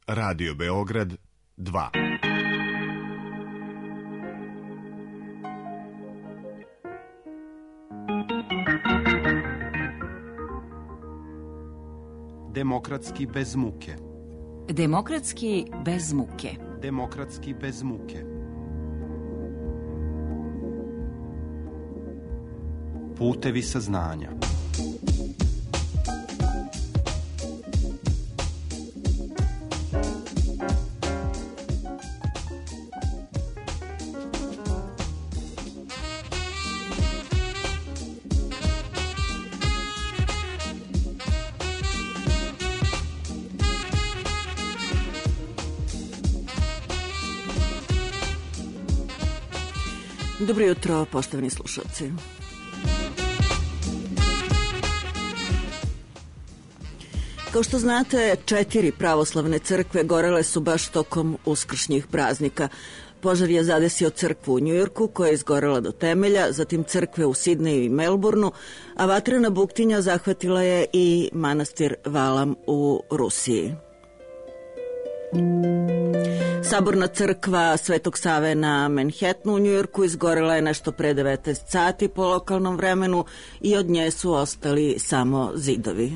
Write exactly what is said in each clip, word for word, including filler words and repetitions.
Radio Beograd dva. Demokratski bez muke. Demokratski bez muke. Demokratski bez muke. Putevi saznanja. Dobro jutro, poštovani slušalci. Kao što znate, četiri pravoslavne crkve gorele su baš tokom uskršnjih praznika. Požar je zadesio crkvu u Njujorku, koja je izgorela do temelja, zatim crkve u Sidneju i Melbourneu, a vatrena buktinja zahvatila je i manastir Valam u Rusiji. Saborna crkva Svetog Save na Manhattanu u Njujorku izgorela je nešto pre devetnaest sati po lokalnom vremenu i od nje su ostali samo zidovi.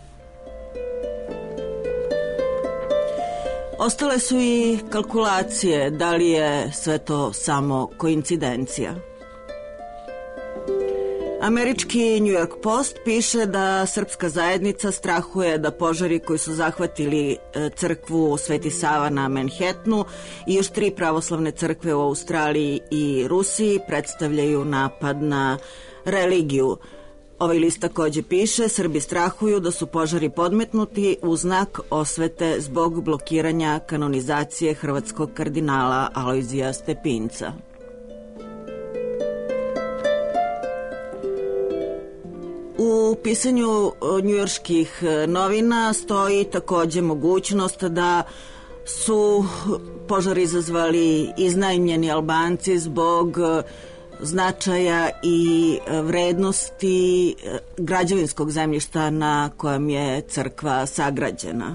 Ostale su i kalkulacije da li je sve to samo koincidencija. Američki New York Post piše da srpska zajednica strahuje da požari koji su zahvatili crkvu Sveti Sava na Manhattanu i još tri pravoslavne crkve u Australiji i Rusiji predstavljaju napad na religiju. Ovaj list takođe piše, Srbi strahuju da su požari podmetnuti u znak osvete zbog blokiranja kanonizacije hrvatskog kardinala Alojzija Stepinca. U pisanju njujorških novina stoji takođe mogućnost da su požar izazvali iznajmljeni Albanci zbog značaja i vrednosti građevinskog zemljišta na kojem je crkva sagrađena.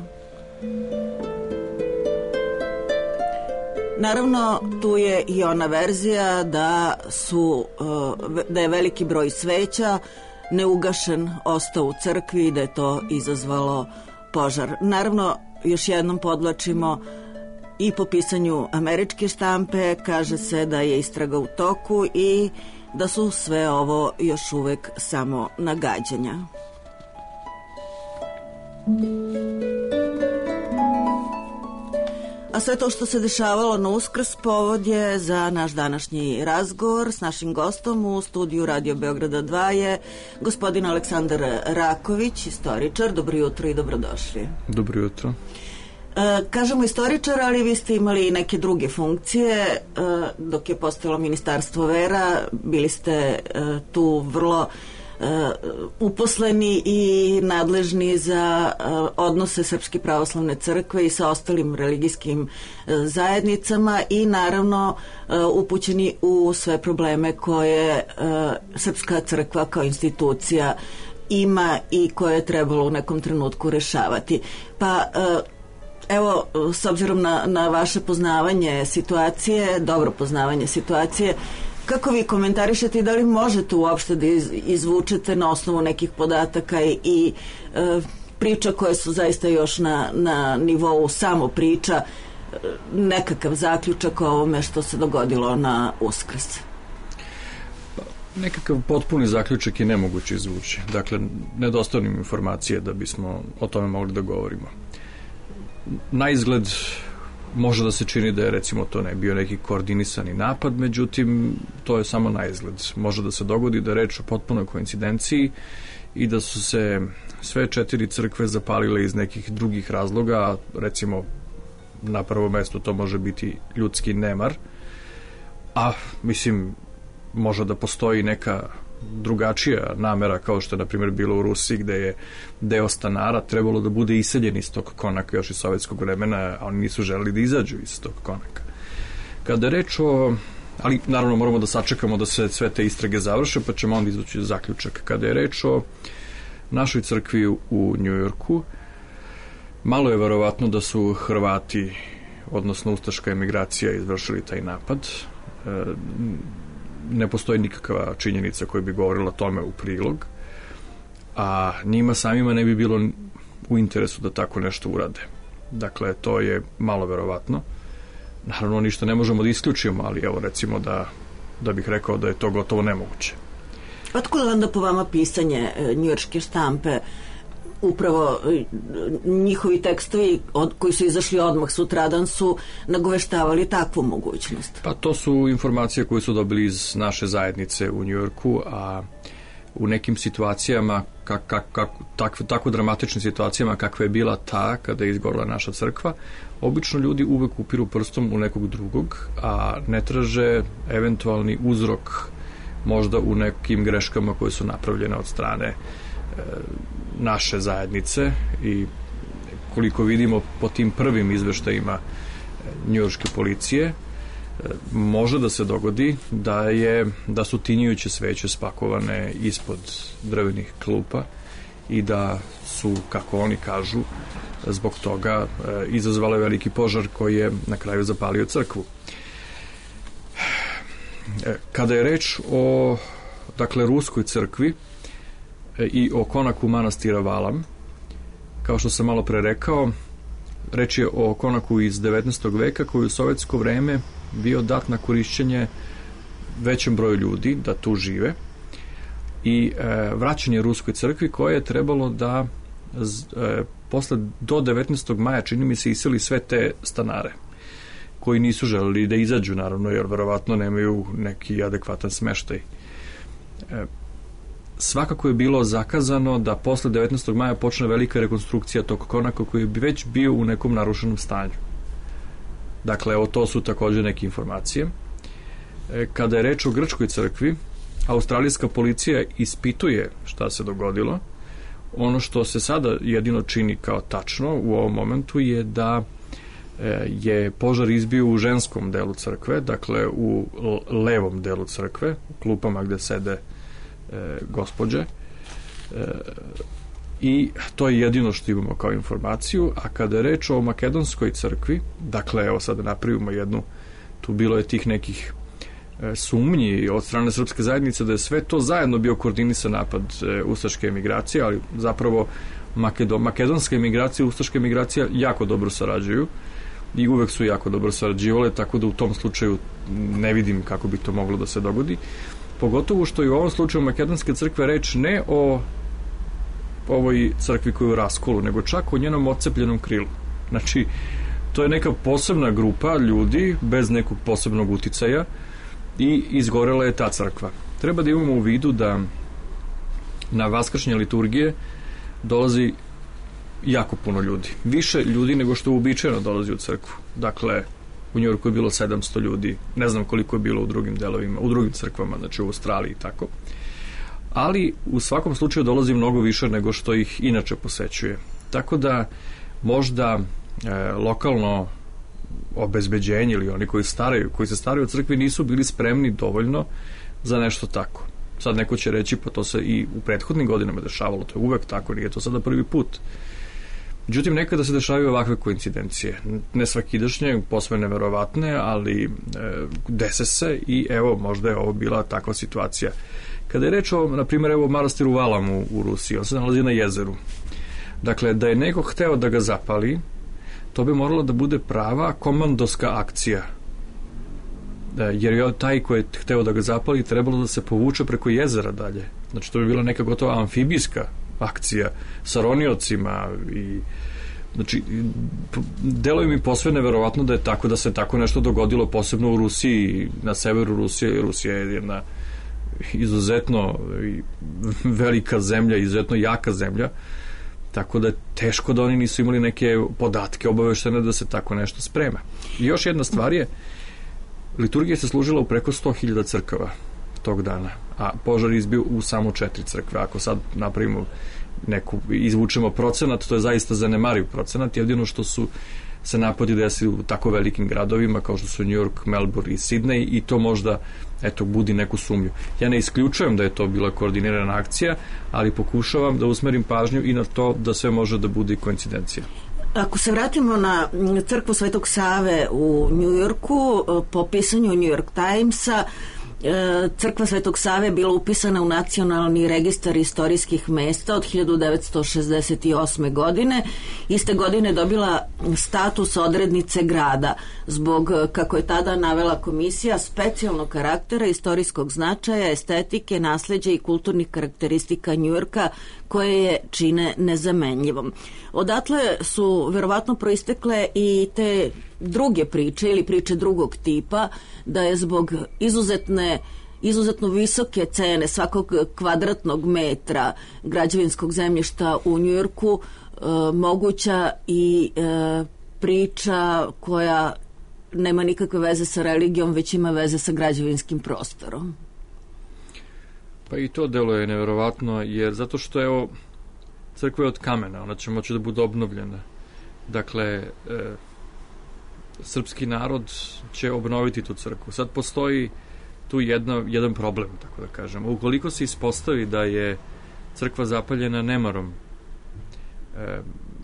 Naravno, tu je i ona verzija da su da je veliki broj sveća neugašen ostao u crkvi i da je to izazvalo požar. Naravno, još jednom podvlačimo, i po pisanju američke štampe kaže se da je istraga u toku i da su sve ovo još uvek samo nagađanja. A sve to što se dešavalo na Uskrs povod je za naš današnji razgovor s našim gostom u studiju Radio Beograda dva je gospodin Aleksandar Raković, istoričar. Dobro jutro i dobrodošli. Dobro jutro. E, kažemo istoričar, ali vi ste imali i neke druge funkcije. E, dok je postojalo Ministarstvo vera, bili ste e, tu vrlo Uh, uposleni i nadležni za uh, odnose Srpske pravoslavne crkve i sa ostalim religijskim uh, zajednicama i naravno uh, upućeni u sve probleme koje uh, Srpska crkva kao institucija ima i koje je trebalo u nekom trenutku rešavati. Pa uh, evo, s obzirom na, na vaše poznavanje situacije, dobro poznavanje situacije, kako vi komentarišete i da li možete uopšte da izvučete na osnovu nekih podataka i, i e, priča koje su zaista još na, na nivou samo priča, nekakav zaključak o ovome što se dogodilo na Uskrs? Pa, nekakav potpuni zaključak je nemoguće izvući. Dakle, nedostaju nam informacije da bismo o tome mogli da govorimo. Na izgled može da se čini da je recimo to ne bio neki koordinisani napad, međutim to je samo na izgled. Može da se dogodi da je reč o potpunoj koincidenciji i da su se sve četiri crkve zapalile iz nekih drugih razloga, recimo na prvo mesto to može biti ljudski nemar, a mislim može da postoji neka drugačija namera, kao što je na primjer bilo u Rusiji, gde je deo stanara trebalo da bude iseljen iz tog konaka još iz sovjetskog vremena, a oni nisu želeli da izađu iz tog konaka. Kada je reč o, ali naravno moramo da sačekamo da se sve te istrage završe, pa ćemo onda izvući zaključak. Kada je reč o našoj crkvi u Njujorku, Malo je verovatno da su Hrvati, odnosno ustaška emigracija, izvršili taj napad. E, ne postoji nikakva činjenica koja bi govorila tome u prilog, a njima samima ne bi bilo u interesu da tako nešto urade. Dakle, to je malo verovatno. Naravno, ništa ne možemo da isključimo, ali evo recimo da, da bih rekao da je to gotovo nemoguće. Otkud onda po vama pisanje njujorške štampe? Upravo njihovi tekstovi od, koji su izašli odmah sutradan su nagoveštavali takvu mogućnost. Pa to su informacije koje su dobili iz naše zajednice u Njujorku, a u nekim situacijama, kak, kak, kak, tak, tako dramatičnim situacijama kakva je bila ta kada je izgorila naša crkva, obično ljudi uvek upiru prstom u nekog drugog, a ne traže eventualni uzrok možda u nekim greškama koje su napravljene od strane e, naše zajednice, i koliko vidimo po tim prvim izveštajima njujorške policije, e, može da se dogodi da je da su tinjujuće sveće spakovane ispod drvenih klupa i da su, kako oni kažu, zbog toga e, izazvale veliki požar koji je na kraju zapalio crkvu. E, kada je reč o, dakle, ruskoj crkvi e, i o konaku manastira Valam, kao što sam malo pre rekao, reč je o konaku iz devetnaestog veka koji u sovjetsko vreme bio dat na korišćenje većem broju ljudi da tu žive, i e, vraćanje ruskoj crkvi koje je trebalo da e, posle do devetnaestog maja, čini mi se, iseli sve te stanare koji nisu želeli da izađu, naravno, jer verovatno nemaju neki adekvatan smeštaj. E, svakako je bilo zakazano da posle devetnaestog maja počne velika rekonstrukcija tog konaka koji bi već bio u nekom narušenom stanju. Dakle, evo, to su takođe neke informacije. E, kada je reč o grčkoj crkvi, australijska policija ispituje šta se dogodilo. Ono što se sada jedino čini kao tačno u ovom momentu je da je požar izbio u ženskom delu crkve, dakle u levom delu crkve, u klupama gde sede e, gospođe, e, i to je jedino što imamo kao informaciju. A kada je reč o makedonskoj crkvi, dakle, evo sad napravimo jednu, tu bilo je tih nekih e, sumnji od strane srpske zajednice da je sve to zajedno bio koordinisan napad e, ustaške emigracije, ali zapravo Makedon, makedonska emigracija i ustaška emigracija jako dobro sarađuju i uvek su jako dobro sarađivale, tako da u tom slučaju ne vidim kako bi to moglo da se dogodi. Pogotovo što je u ovom slučaju makedonske crkve reč ne o ovoj crkvi koju je u raskolu, nego čak o njenom odcepljenom krilu. Znači, to je neka posebna grupa ljudi bez nekog posebnog uticaja i izgorela je ta crkva. Treba da imamo u vidu da na vaskršnje liturgije dolazi jako puno ljudi. Više ljudi nego što uobičajeno dolazi u crkvu. Dakle, u Njujorku je bilo sedamsto ljudi, ne znam koliko je bilo u drugim delovima, u drugim crkvama, znači u Australiji i tako. Ali u svakom slučaju dolazi mnogo više nego što ih inače posećuje. Tako da možda e, lokalno obezbeđenje ili oni koji staraju, koji se staraju o crkvi nisu bili spremni dovoljno za nešto tako. Sad neko će reći, pa to se i u prethodnim godinama dešavalo, to je uvek tako, nije to sada prvi put. Međutim, nekada se dešavaju ovakve koincidencije. Ne svakidašnje, posve neverovatne, ali e, dese se i evo, možda je ovo bila takva situacija. Kada je reč o, na primjer, evo manastiru Valam u, u Rusiji, on se nalazi na jezeru. Dakle, da je neko hteo da ga zapali, to bi moralo da bude prava komandoska akcija. Jer je taj koji je hteo da ga zapali trebalo da se povuče preko jezera dalje. Znači, to bi bila neka gotova amfibijska akcija sa roniocima i znači, deluje mi posve neverovatno da je tako, da se tako nešto dogodilo, posebno u Rusiji, na severu Rusije. Rusija je jedna izuzetno velika zemlja, izuzetno jaka zemlja, tako da je teško da oni nisu imali neke podatke obaveštene da se tako nešto sprema. I još jedna stvar je, liturgija se služila u preko sto hiljada crkava tog dana, a požar izbio u samo četiri crkve. Ako sad napravimo neku, izvučemo procenat, to je zaista zanemariv procenat, jedino što su se napadi desili u tako velikim gradovima kao što su New York, Melbourne i Sydney, i to možda, eto, budi neku sumnju. Ja ne isključujem da je to bila koordinirana akcija, ali pokušavam da usmerim pažnju i na to da sve može da bude koincidencija. Ako se vratimo na crkvu Svetog Save u Njujorku, po pisanju New York Timesa, crkva Svetog Save je bila upisana u Nacionalni registar istorijskih mesta od hiljadu devetsto šezdeset osme. godine. Iste godine dobila status odrednice grada zbog, kako je tada navela komisija, specijalnog karaktera, istorijskog značaja, estetike, nasleđa i kulturnih karakteristika Njujorka koje je čine nezamenljivom. Odatle su verovatno proistekle i te druge priče ili priče drugog tipa, da je zbog izuzetne izuzetno visoke cene svakog kvadratnog metra građevinskog zemljišta u Njujorku e, moguća i e, priča koja nema nikakve veze sa religijom, već ima veze sa građevinskim prostorom. Pa i to delo je neverovatno, jer zato što je crkva je od kamena, ona će moći da bude obnovljena. Dakle, e, srpski narod će obnoviti tu crkvu. Sad postoji tu jedna, jedan problem, tako da kažem. Ukoliko se ispostavi da je crkva zapaljena nemarom e,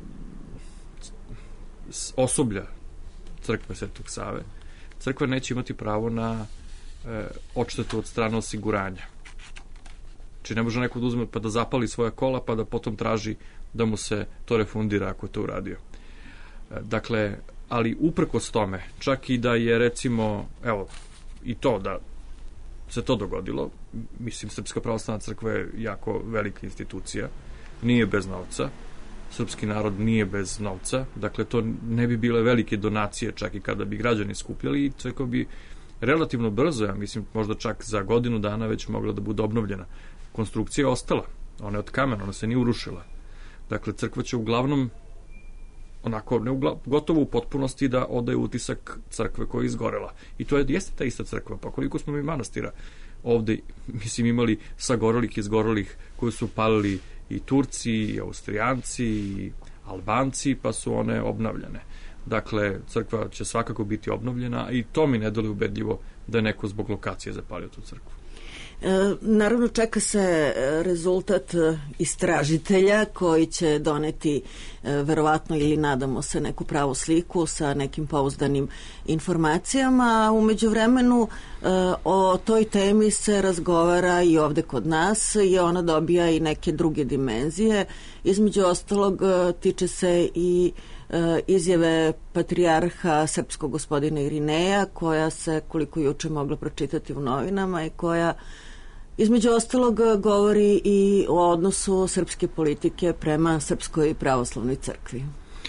osoblja crkve Svetog Save, crkva neće imati pravo na e, odštetu od strane osiguranja. Znači ne može neko da uzme pa da zapali svoja kola pa da potom traži da mu se to refundira ako je to uradio. E, dakle, ali uprkos tome, čak i da je recimo, evo, i to da se to dogodilo, mislim, Srpska pravoslavna crkva je jako velika institucija, nije bez novca, srpski narod nije bez novca, dakle to ne bi bile velike donacije čak i kada bi građani skupljali i crkva bi relativno brzo, ja mislim, možda čak za godinu dana već mogla da bude obnovljena. Konstrukcija je ostala, ona je od kamena, ona se nije urušila. Dakle, crkva će uglavnom onako, ne ugla, gotovo u potpunosti da odaje utisak crkve koja je izgorela. I to je, jeste ta ista crkva, pa koliko smo mi manastira ovde, mislim, imali sagorelih i izgorelih koji su palili i Turci, i Austrijanci, i Albanci, pa su one obnavljane. Dakle, crkva će svakako biti obnovljena i to mi ne doli ubedljivo da je neko zbog lokacije zapalio tu crkvu. E, naravno, čeka se rezultat istražitelja koji će doneti e, verovatno ili nadamo se neku pravu sliku sa nekim pouzdanim informacijama. U međuvremenu e, o toj temi se razgovara i ovde kod nas i ona dobija i neke druge dimenzije. Između ostalog tiče se i e, izjave patrijarha srpskog gospodina Irineja, koja se, koliko juče mogla pročitati u novinama, i koja između ostalog govori i o odnosu srpske politike prema Srpskoj pravoslavnoj crkvi.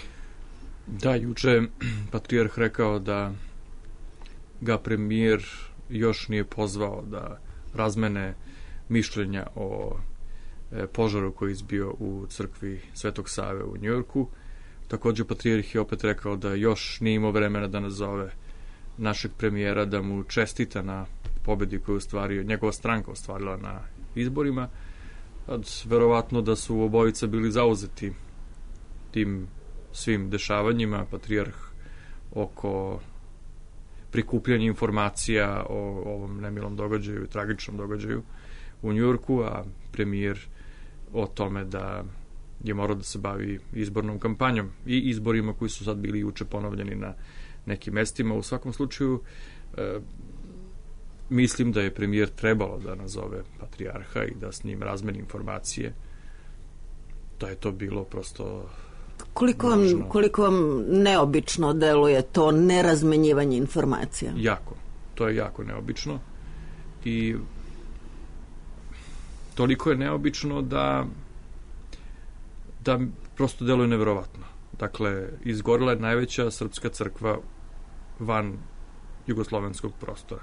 Da, juče patrijarh rekao da ga premijer još nije pozvao da razmene mišljenja o požaru koji je izbio u crkvi Svetog Save u Njujorku. Također patrijarh je opet rekao da još nije imao vremena da nazove našeg premijera, da mu čestita na pobedi koju je ostvario, njegova stranka ostvarila na izborima. Ad, verovatno da su obojica bili zauzeti tim svim dešavanjima, patrijarh oko prikupljanja informacija o ovom nemilom događaju, tragičnom događaju u Njujorku, a premijer o tome da je morao da se bavi izbornom kampanjom i izborima koji su sad bili juče ponovljeni na nekim mestima. U svakom slučaju e, mislim da je premijer trebalo da nazove patrijarha i da s njim razmeni informacije. Da je to bilo prosto koliko vam, koliko vam neobično deluje to nerazmenjivanje informacija? Jako. To je jako neobično i toliko je neobično da da prosto deluje neverovatno. Dakle, izgorela je najveća srpska crkva van jugoslovenskog prostora.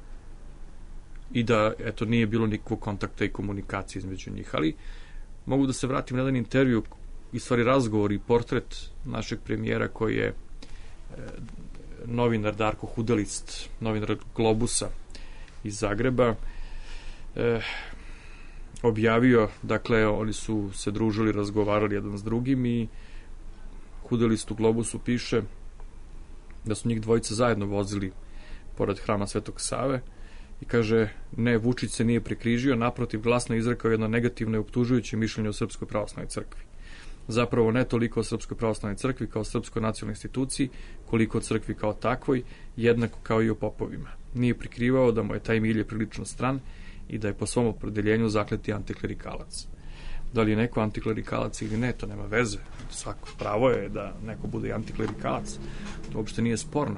I da, eto, nije bilo nikakvog kontakta i komunikacije između njih. Ali mogu da se vratim na jedan intervju, i stvari razgovor i portret našeg premijera koji je e, novinar Darko Hudelist, novinar Globusa iz Zagreba, e, objavio, dakle, oni su se družili, razgovarali jedan s drugim i Hudelist u Globusu piše da su njih dvojica zajedno vozili pored hrama Svetog Save i kaže, ne, Vučić se nije prekrižio, naprotiv, glasno izrekao jedno negativno i optužujuće mišljenje o Srpskoj pravoslavnoj crkvi. zapravo ne toliko o Srpskoj pravoslavnoj crkvi kao srpskoj nacionalnoj instituciji, koliko o crkvi kao takvoj, jednako kao i o popovima. Nije prikrivao da mu je taj milje prilično stran i da je po svom opredeljenju zakleti antiklerikalac. Da li je neko antiklerikalac ili ne, to nema veze. Svako pravo je da neko bude i antiklerikalac. To uopšte nije sporno.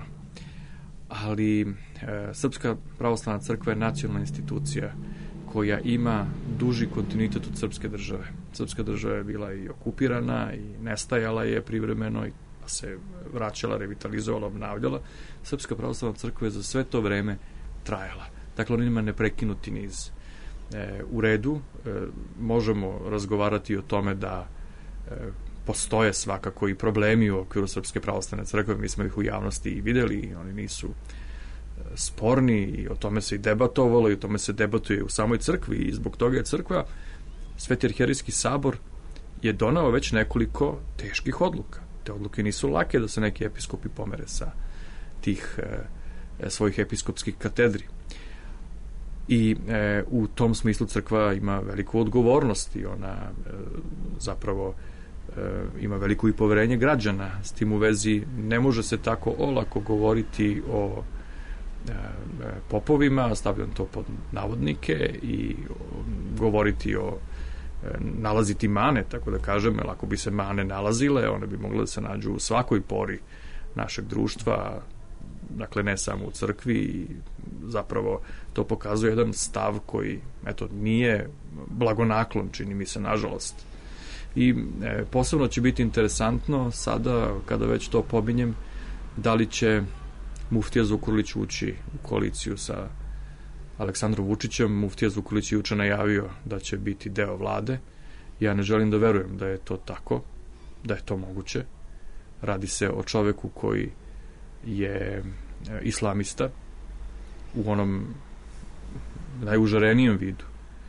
Ali e, Srpska pravoslavna crkva je nacionalna institucija koja ima duži kontinuitet od srpske države. Srpska država je bila i okupirana i nestajala je privremeno i pa se vraćala, revitalizovala, obnavljala. Srpska pravoslavna crkva je za sve to vreme trajala. Dakle, on ima neprekinuti niz. E, u redu, e, možemo razgovarati o tome da e, postoje svakako i problemi u okviru Srpske pravoslavne crkve, mi smo ih u javnosti i videli i oni nisu sporni i o tome se i debatovalo i o tome se debatuje u samoj crkvi i zbog toga je crkva, Sveti arhijerejski sabor je donao već nekoliko teških odluka. Te odluke nisu lake da se neki episkopi pomere sa tih e, svojih episkopskih katedri. I e, u tom smislu crkva ima veliku odgovornost i ona e, zapravo e, ima veliko i poverenje građana. S tim u vezi ne može se tako olako govoriti o e, popovima, stavljam to pod navodnike, i o, govoriti o e, nalaziti mane, tako da kažem, jer ako bi se mane nalazile, one bi mogle da se nađu u svakoj pori našeg društva, dakle ne samo u crkvi, i zapravo to pokazuje jedan stav koji, eto, nije blagonaklon, čini mi se, nažalost. I e, posebno će biti interesantno sada, kada već to pominjem, da li će muftija Zukorlić ući u koaliciju sa Aleksandrom Vučićem. Muftija Zukorlić je juče najavio da će biti deo vlade. Ja ne želim da verujem da je to tako, da je to moguće. Radi se o čoveku koji je islamista u onom najužarenijem vidu.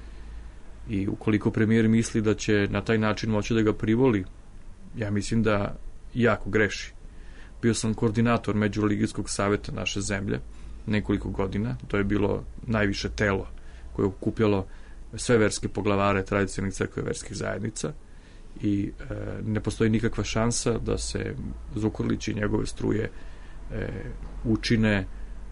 I ukoliko premijer misli da će na taj način moći da ga privoli, ja mislim da jako greši. Bio sam koordinator Međureligijskog saveta naše zemlje nekoliko godina. To je bilo najviše telo koje je okupljalo sve verske poglavare tradicionalnih crkve verskih zajednica i e, ne postoji nikakva šansa da se Zukorlić i njegove struje e, učine e,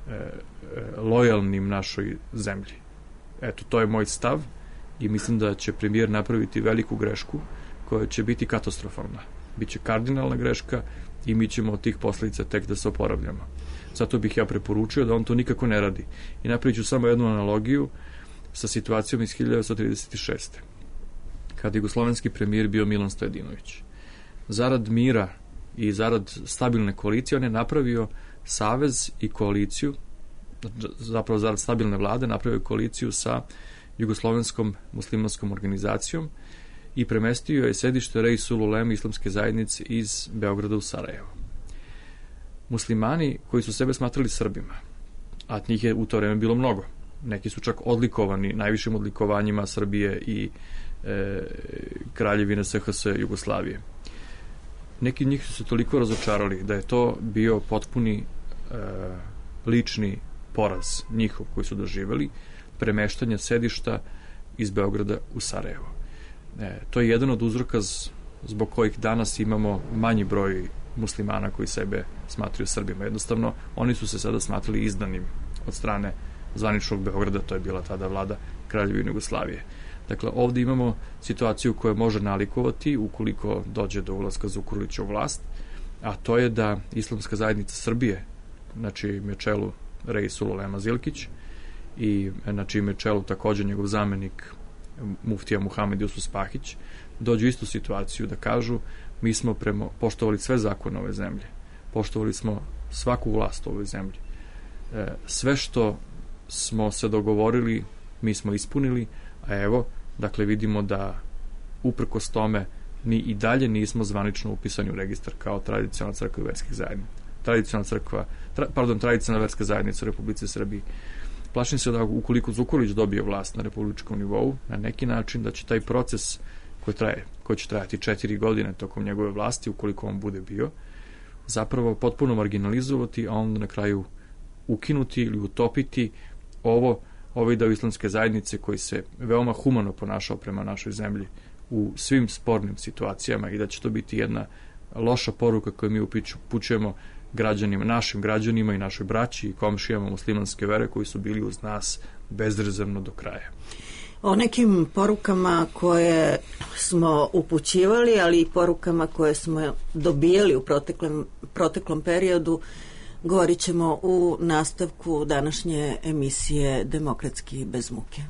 lojalnim našoj zemlji. Eto, to je moj stav i mislim da će premijer napraviti veliku grešku koja će biti katastrofalna. Biće kardinalna greška i mi ćemo od tih posledica tek da se oporavljamo. Zato bih ja preporučio da on to nikako ne radi. I napravit ću samo jednu analogiju sa situacijom iz hiljadu devetsto trideset šeste. Kada je jugoslovenski premijer bio Milan Stojadinović. Zarad mira i zarad stabilne koalicije on je napravio savez i koaliciju, zapravo zarad stabilne vlade napravio koaliciju sa jugoslovenskom muslimanskom organizacijom i premestio je sedište Reisul Uleme islamske zajednice iz Beograda u Sarajevo. Muslimani koji su sebe smatrali Srbima, a njih je u to vreme bilo mnogo, neki su čak odlikovani najvišim odlikovanjima Srbije i e, Kraljevine S H S Jugoslavije. Neki njih su se toliko razočarali da je to bio potpuni e, lični poraz njihov koji su doživeli, premeštanje sedišta iz Beograda u Sarajevo. E, to je jedan od uzroka zbog kojih danas imamo manji broj muslimana koji sebe smatraju Srbima. Jednostavno, oni su se sada smatrali izdanim od strane zvaničnog Beograda, to je bila tada vlada Kraljevine Jugoslavije. Dakle, ovdje imamo situaciju koja može nalikovati ukoliko dođe do ulaska Zukorlića u vlast, a to je da Islamska zajednica Srbije, na čijem je čelu Reisul Ulema Zilkić i na čijem je čelu također njegov zamenik muftija Muhamed Jusuf Spahić, dođu u istu situaciju da kažu mi smo premo, poštovali sve zakone ove zemlje, poštovali smo svaku vlast u ovoj zemlji. E, sve što smo se dogovorili mi smo ispunili, a evo, dakle vidimo da uprkos tome mi i dalje nismo zvanično upisani u registar kao tradicionalna crkva verskih zajednica. Tradicionalna crkva, tra, pardon, tradicionalna verska zajednica u Republici Srbiji. Plašim se da ukoliko Zukorlić dobije vlast na republičkom nivou, na neki način da će taj proces koji traje, koji će trajati četiri godine tokom njegove vlasti, ukoliko on bude bio, zapravo potpuno marginalizovati, a onda na kraju ukinuti ili utopiti ovo, ovaj deo islamske zajednice koji se veoma humano ponašao prema našoj zemlji u svim spornim situacijama i da će to biti jedna loša poruka koju mi upućujemo građanima, našim građanima i našoj braći i komšijama muslimanske vere koji su bili uz nas bezrezervno do kraja. O nekim porukama koje smo upućivali, ali i porukama koje smo dobijali u proteklom, proteklom periodu govorit ćemo u nastavku današnje emisije Demokratski bez muke.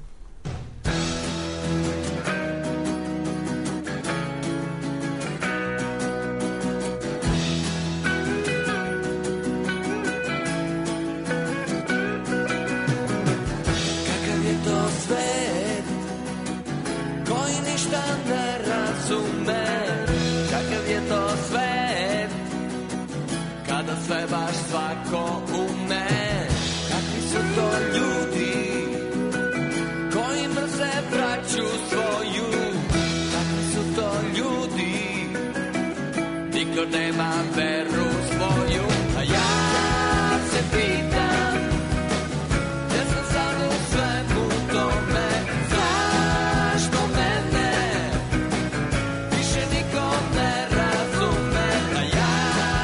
Sve baš svako ume. Kakvi su to ljudi koji mrze braću svoju? Kakvi su to ljudi, niko nema veru svoju. A ja se pitam, gdje sam sad u svemu tome? Zašto mene više niko ne razume? A ja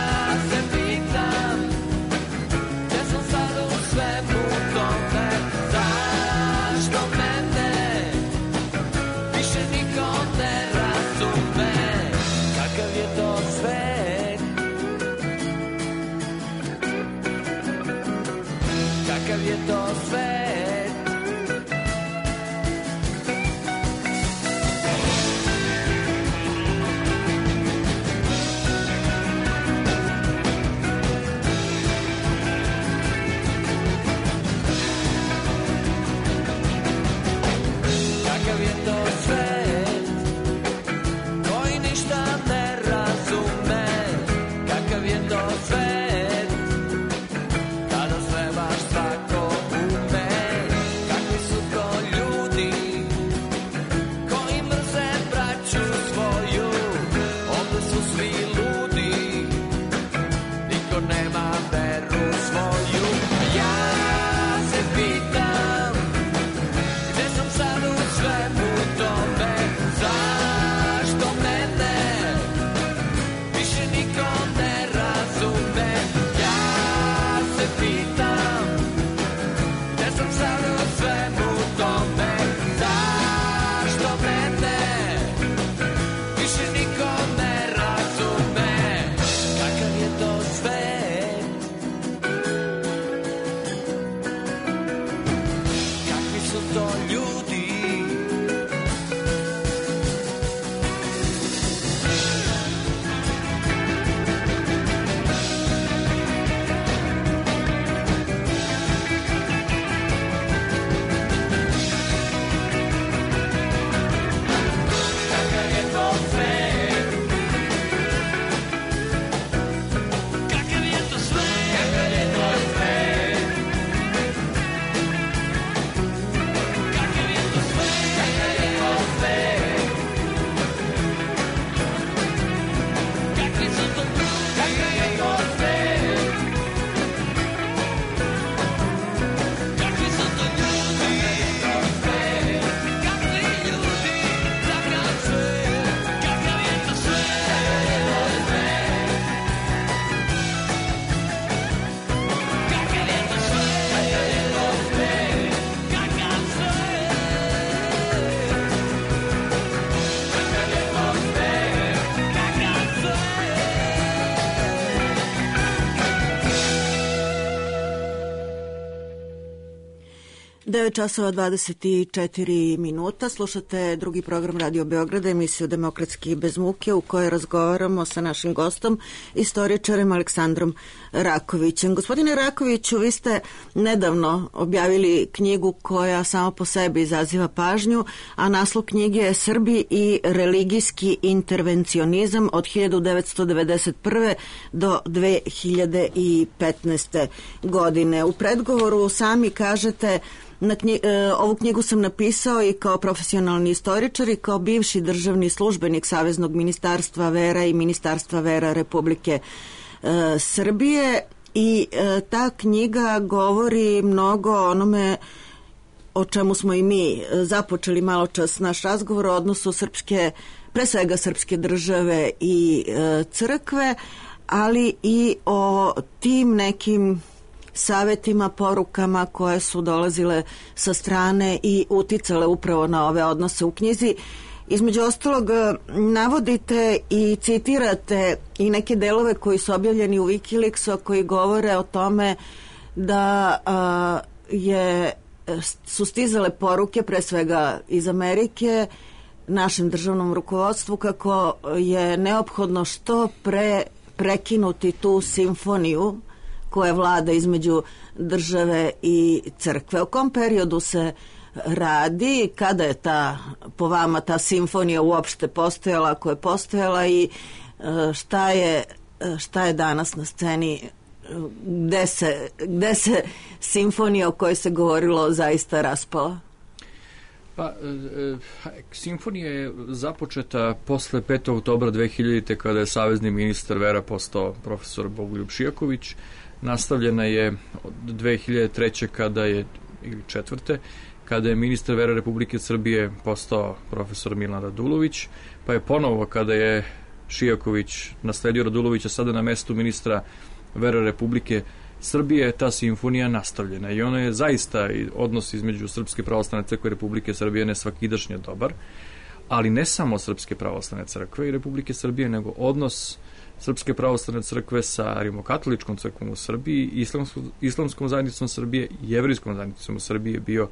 je to svet. Kakav je to svet koji ništa ne razume? Kakav je to svet kada sve baš svako ume? Kakvi su to ljudi koji mrze braću svoju? Ovde su svi ludi, niko nema veru svoju. Ja se pitam, gde sam sad u svemu tome? Zašto mene više niko ne razume? Ja se pitam, gde sam sad u svemu tome? Zašto mene više niko ne razume? Kakav je to svet? Kakvi su to ljudi? Kakav je to svet? Kakav je to svet? Kakav je to svet? Kakav je to svet? Kakav je to svet? Kakvi su to ljudi? Kakav je to svet? Kakvi su to ljudi? Kakvi ljudi? Takav svet. Kakav je to svet? Kakav je to svet? Kakav svet? Kakav je to svet? Kakav svet? devet časova dvadeset četiri minuta. Slušate drugi program Radio Beograda, emisiju Demokratski bez muke, u kojoj razgovaramo sa našim gostom, istoričarem Aleksandrom Rakovićem. Gospodine Rakoviću, vi ste nedavno objavili knjigu koja samo po sebi izaziva pažnju, a naslov knjige je Srbi i religijski intervencionizam od hiljadu devetsto devedeset prve do dve hiljade petnaeste. godine. U predgovoru sami kažete: Na knji, e, ovu knjigu sam napisao i kao profesionalni istoričar i kao bivši državni službenik Saveznog ministarstva vera i Ministarstva vera Republike e, Srbije, i e, ta knjiga govori mnogo o onome o čemu smo i mi započeli malo čas naš razgovor, o odnosu srpske, pre svega srpske države i e, crkve, ali i o tim nekim savetima, porukama koje su dolazile sa strane i uticale upravo na ove odnose u knjizi. Između ostalog, navodite i citirate i neke delove koji su objavljeni u Wikileaksu, koji govore o tome da a, je, su stizale poruke, pre svega iz Amerike, našem državnom rukovodstvu, kako je neophodno što pre prekinuti tu simfoniju koja vlada između države i crkve. U kom periodu se radi, kada je ta, po vama, ta simfonija uopšte postojala, ako je postojala, i šta je, šta je danas na sceni, gde se, gde se simfonija o kojoj se govorilo zaista raspala? Pa, e, simfonija je započeta posle petog oktobra dve hiljadite. kada je savezni ministar vera postao profesor Bogoljub Šijaković. Nastavljena je od dve hiljade treće. kada je, ili četvrte, kada je ministar vera Republike Srbije postao profesor Milan Radulović, pa je ponovo kada je Šijaković nasledio Radulovića sada na mestu ministra vera Republike Srbije, ta simfonija nastavljena i ona je zaista odnos između Srpske pravoslavne crkve i Republike Srbije nesvakidašnje dobar, ali ne samo Srpske pravoslavne crkve i Republike Srbije, nego odnos Srpske pravoslavne crkve sa rimokatoličkom crkvom u Srbiji, islamskom, islamskom zajednicom Srbije i jevrijskom zajednicom u Srbiji je bio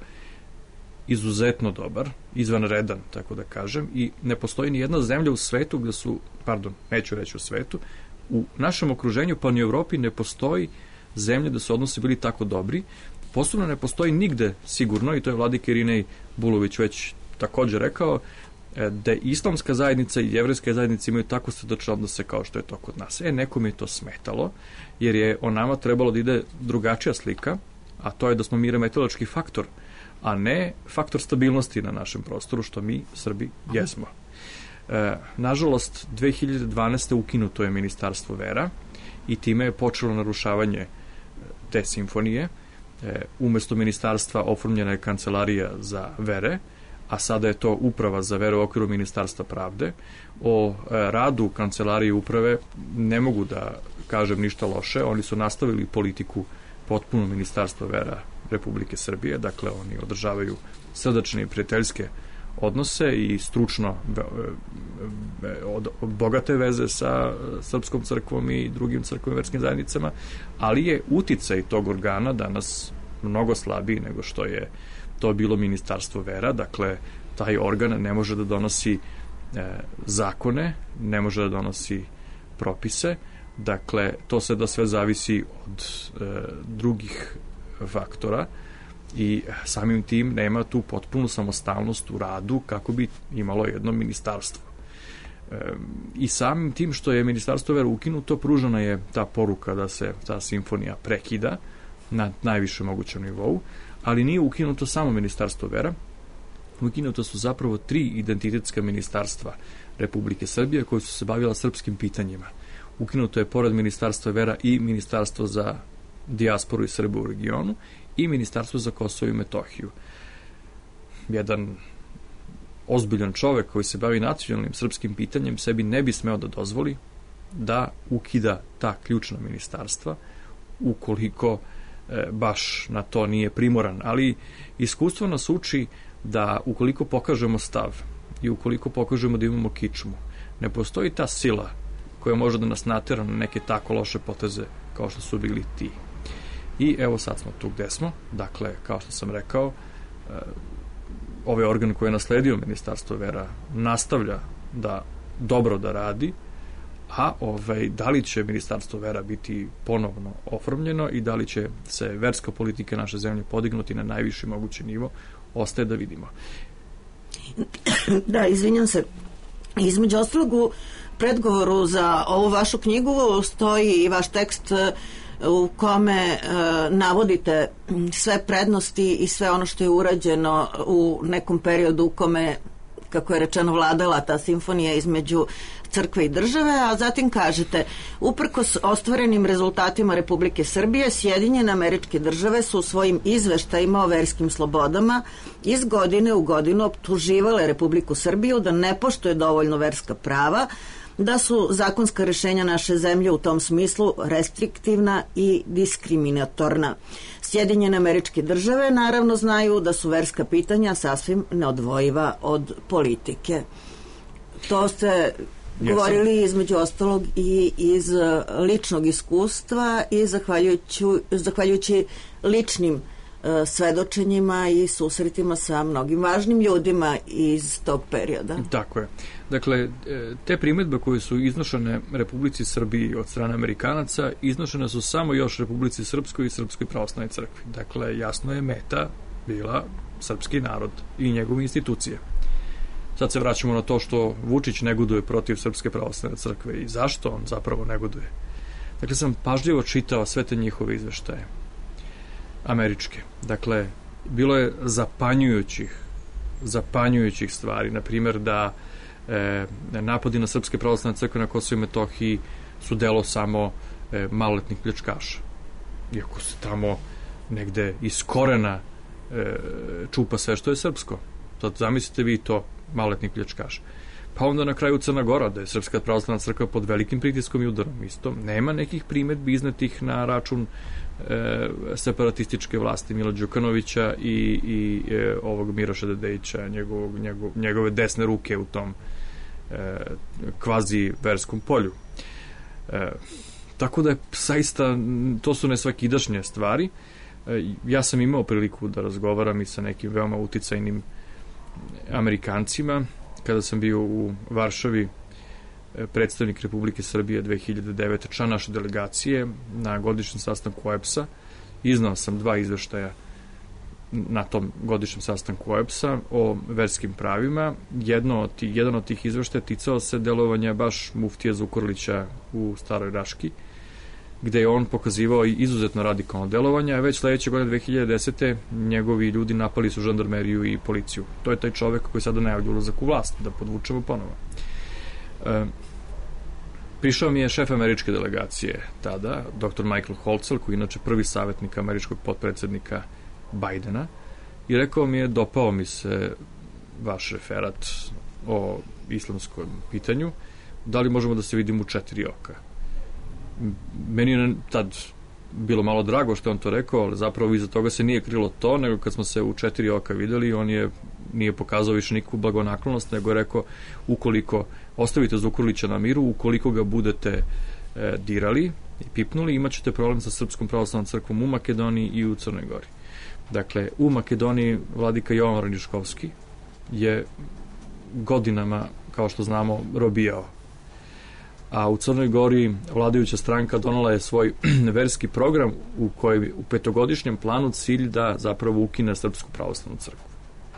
izuzetno dobar, izvanredan, tako da kažem, i ne postoji ni jedna zemlja u svetu gde su, pardon, neću reći u svetu, u našem okruženju, pa ni u Evropi, ne postoji zemlje da su odnosi bili tako dobri. Posebno ne postoji nigde sigurno, i to je vladika Irinej Bulović već također rekao, da islamska zajednica i jevrejska zajednica imaju tako srdačne odnose kao što je to kod nas. E, nekom je to smetalo, jer je o nama trebalo da ide drugačija slika, a to je da smo mi remetilački faktor, a ne faktor stabilnosti na našem prostoru, što mi, Srbi, jesmo. E, nažalost, dve hiljade dvanaeste. ukinuto je Ministarstvo vera i time je počelo narušavanje te simfonije. E, umesto ministarstva oformljena je Kancelarija za vere, a sada je to Uprava za vere u okviru Ministarstva pravde. O e, radu Kancelarije uprave ne mogu da kažem ništa loše. Oni su nastavili politiku potpuno Ministarstva vera Republike Srbije, dakle oni održavaju srdačne i prijateljske odnose i stručno od, od bogate veze sa Srpskom crkvom i drugim crkvenim verskim zajednicama, ali je uticaj tog organa danas mnogo slabiji nego što je to bilo Ministarstvo vera. Dakle, taj organ ne može da donosi e, zakone, ne može da donosi propise, dakle, to se da sve zavisi od e, drugih faktora i samim tim nema tu potpunu samostalnost u radu kako bi imalo jedno ministarstvo. E, I samim tim što je Ministarstvo vera ukinuto, pružena je ta poruka da se ta simfonija prekida na najvišem mogućem nivou, ali nije ukinuto samo Ministarstvo vera, ukinuto su zapravo tri identitetska ministarstva Republike Srbije koji su se bavila srpskim pitanjima. Ukinuto je pored Ministarstva vera i Ministarstvo za dijasporu i Srbe u regionu i Ministarstvo za Kosovo i Metohiju. Jedan ozbiljan čovek koji se bavi nacionalnim srpskim pitanjem sebi ne bi smeo da dozvoli da ukida ta ključna ministarstva ukoliko e, baš na to nije primoran. Ali iskustvo nas uči da ukoliko pokažemo stav i ukoliko pokažemo da imamo kičmu, ne postoji ta sila koja može da nas natera na neke tako loše poteze kao što su bili ti. I evo sad smo tu gde smo. Dakle, kao što sam rekao, ovaj organ koji je nasledio Ministarstvo vera nastavlja da dobro da radi, a ovaj, da li će Ministarstvo vera biti ponovno oformljeno i da li će se verska politika naše zemlje podignuti na najviši mogući nivo, ostaje da vidimo. Da, izvinjam se. Između ostalog, u predgovoru za ovu vašu knjigu stoji i vaš tekst u kome e, navodite sve prednosti i sve ono što je urađeno u nekom periodu u kome kako je rečeno, vladala ta simfonija između crkve i države, a zatim kažete, uprkos ostvarenim rezultatima Republike Srbije, Sjedinjene Američke Države su u svojim izveštajima o verskim slobodama iz godine u godinu optuživale Republiku Srbiju da ne poštuje dovoljno verska prava, da su zakonska rešenja naše zemlje u tom smislu restriktivna i diskriminatorna. Sjedinjene Američke Države naravno znaju da su verska pitanja sasvim neodvojiva od politike. To ste govorili između ostalog i iz ličnog iskustva i zahvaljujući, zahvaljujući ličnim svedočenjima i susretima sa mnogim važnim ljudima iz tog perioda. Tako je. Dakle, te primjedbe koje su iznošene Republici Srbiji od strane Amerikanaca, iznošene su samo još Republici Srpskoj i Srpskoj pravoslavnoj crkvi. Dakle, jasno je meta bila srpski narod i njegove institucije. Sad se vraćamo na to što Vučić negoduje protiv Srpske pravoslavne crkve i zašto on zapravo negoduje. Dakle, sam pažljivo čitao sve te njihove izveštaje američke. Dakle, bilo je zapanjujućih zapanjujućih stvari. Na primjer, da e, napadi na Srpske pravoslavne crkve na Kosovu i Metohiji su delo samo e, maloletnih pljačkaša. Iako se tamo negde iz korena e, čupa sve što je srpsko. Sad zamislite vi to, maloletnih pljačkaša. Pa onda na kraju Crna Gora, da je Srpska pravoslavna crkva pod velikim pritiskom i udarom isto. Nema nekih primedbi iznetih na račun e, separatističke vlasti Mila Đukanovića i, i e, ovog Miroša Dedejića, njegovog, njegov, njegove desne ruke u tom e, kvazi verskom polju. E, tako da je zaista, to su nesvakidašnje stvari. E, ja sam imao priliku da razgovaram i sa nekim veoma uticajnim Amerikancima, kada sam bio u Varšavi predstavnik Republike Srbije dve hiljade devete. član naše delegacije na godišnjem sastanku O E B S-a. Iznao sam dva izveštaja na tom godišnjem sastanku O E B S-a o verskim pravima. Jedno od tih, jedan od tih izveštaja ticao se delovanja baš muftije Zukorlića u Staroj Raški, gde je on pokazivao i izuzetno radikalno delovanje, a već sledeće godine dve hiljade desete. njegovi ljudi napali su žandarmeriju i policiju. To je taj čovek koji sada najavlja ulazak u vlast, da podvučemo ponovo. E, prišao mi je šef američke delegacije tada, doktor Michael Holzel, koji je inače prvi savjetnik američkog potpredsednika Bajdena, i rekao mi je, dopao mi se vaš referat o islamskom pitanju, da li možemo da se vidimo u četiri oka. Meni je tad bilo malo drago što on to rekao, ali zapravo iza toga se nije krilo to, nego kad smo se u četiri oka videli, on je nije pokazao više nikakvu blagonaklonost, nego je rekao, ukoliko ostavite Zukorlića na miru, ukoliko ga budete e, dirali i pipnuli, imat ćete problem sa Srpskom pravoslavnom crkvom u Makedoniji i u Crnoj Gori. Dakle, u Makedoniji vladika Jovan Ranjiškovski je godinama, kao što znamo, robijao. A u Crnoj Gori vladajuća stranka donala je svoj verski program u kojem u petogodišnjem planu cilj da zapravo ukine Srpsku pravoslavnu crkvu.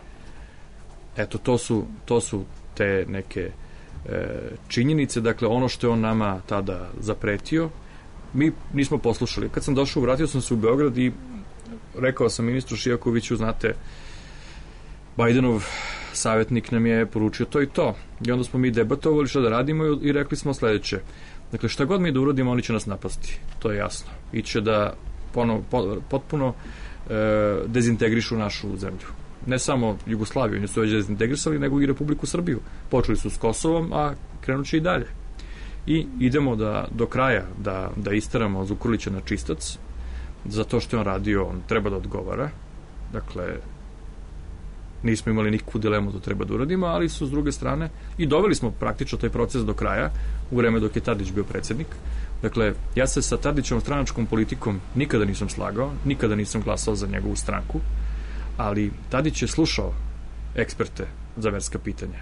Eto, to su, to su te neke e, činjenice. Dakle, ono što je on nama tada zapretio, mi nismo poslušali. Kad sam došao, vratio sam se u Beograd i rekao sam ministru Šijakoviću, znate, Bajdenov savjetnik nam je poručio to i to. I onda smo mi debatovali šta da radimo i rekli smo sledeće. Dakle, šta god mi da uradimo, oni će nas napasti. To je jasno. I će da pono, potpuno e, dezintegrišu našu zemlju. Ne samo Jugoslaviju, oni su već dezintegrisali, nego i Republiku Srbiju. Počeli su s Kosovom, a krenut će i dalje. I idemo da, do kraja da, da isteramo Zukorlića na čistac. Za to što je on radio, on treba da odgovara. Dakle, nismo imali nikakvu dilemu da treba da uradimo, ali su s druge strane i doveli smo praktično taj proces do kraja u vreme dok je Tadić bio predsednik. Dakle, ja se sa Tadićevom stranačkom politikom nikada nisam slagao, nikada nisam glasao za njegovu stranku, ali Tadić je slušao eksperte za verska pitanja